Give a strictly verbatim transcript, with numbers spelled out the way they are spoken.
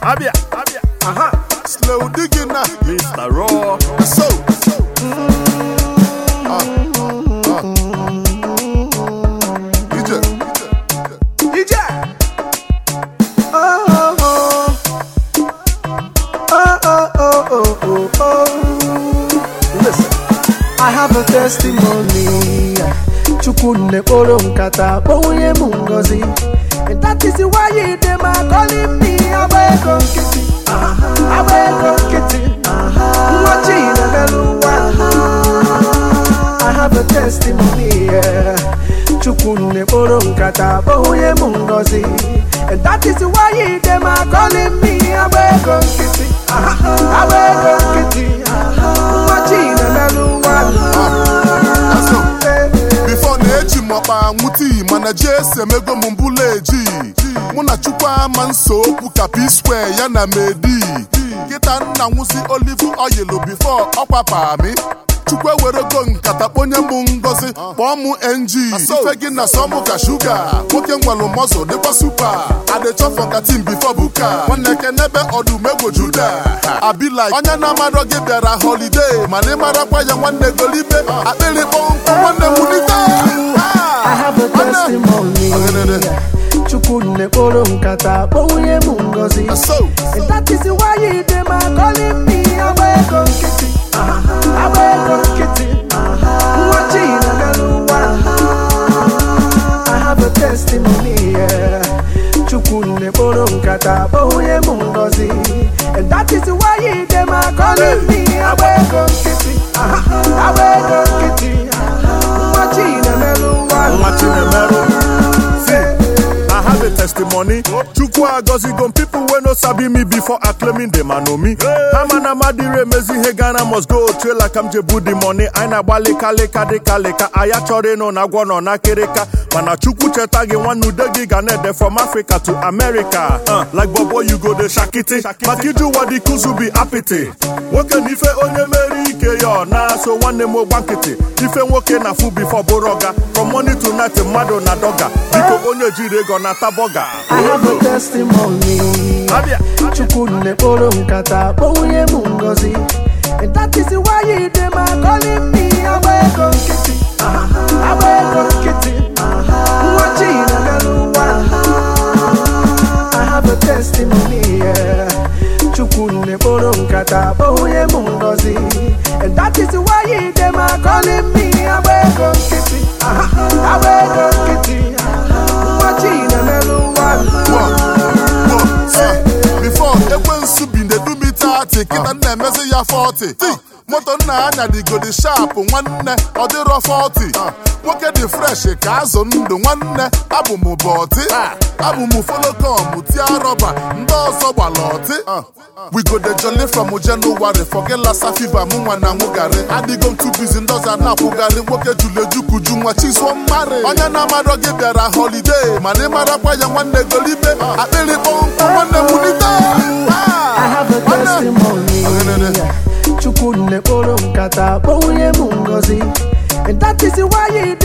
Abia, Abia, aha, slow digging now, Mister Raw. so, ah, ah, D J, D J, Oh, oh, oh. Oh, oh, oh, oh, oh, oh. Listen, I have a testimony. Chukunne poro nkata bonye mungozi. And that is why you dem are calling me Abego Kitty. Abego Kitty. Watching Beluwa. I have a testimony. Chukunne poro nkata bonye mungozi. And that is why you dem are calling me Abego Kitty. Abego Kitty. Watching Beluwa. before na-eji mọkpa nwuti mana ji esi emego m mbụla eji mụ na chukwa ama nso okwu ka P-Square ya na medi kịta nna nwụsi olive oil before ọkwa pami chukwu ewerego nkata kponye m ngozi kpọọ m N G ife gị na sọmụ ka shuga nwoke nwelụ mọzụ dịkwa supa adịchọfọ ka tim bifo buka nwanne kenebe ọdụm egwu juda abilai onye na-amarọ gị bịara holiday mana ịmarakwa ya nwanne golibe akpịrị kpọnkụ nwanne mulite. I have a testimony. Chukunne poro nkata bonye mungozi. And that is why you dem are calling me Abego Kitty. Abego Kitty. Watching Beluwa. I have a testimony. Chukunne poro nkata bonye mungozi. And that is why you dem are calling me Abego Kitty. Abego Kitty. Watching Beluwa. I have a testimony. Chukwu agozigo people wey no sabi me before acclaiming them and know me. Hama na madire mezi he Ghana must go trail like I'm jebu the money. I na balika leka deka leka. Aya chore no na gwa no na kereka. Mana chukwu cheta gi one nudegi Ghanede from Africa to America. Uh, like Bobo you go the shakiti. Makiju wadi kuzu be apiti. Woke nife onye meri ike yo na so one mo bankiti. Ife woke na fu before boroga. From morning to night mado na doga. Biko onye jirego na taboga. I have a testimony. Chukunne poro nkata bonye mungozi. And that is why you dem are calling me Abego Kitty. Abego Kitty. Watching Beluwa. I have a testimony. Chukunne poro nkata bonye mungozi. And that is why you dem are calling me Abego Kitty. Abego Kitty. Watching Beluwa. Before ekwensu bi na do me thirty kita na emezi ya forty moto nna anya dị go dị sharp nwanne ọ dịrọ forty nwoke dị fresh ka azụ ndụ nwanne abụ m bọtị abụ m folocom tia rọba ndị ọzọ gbalọtị we go dey jolly from January forget lassa fever mụ nwa na nwụgarị adịgo m too busy ndị ọzọ na-akwụgarị nwoke julejukuju nwa chizuo mmarị onye na-amarọ gị bịara holiday mana ịmarakwa ya nwanne golibe akpịrị kpọnkụ nwanne mulite. I have a testimony. Chukunne poro nkata bonye mungozi. And that is why you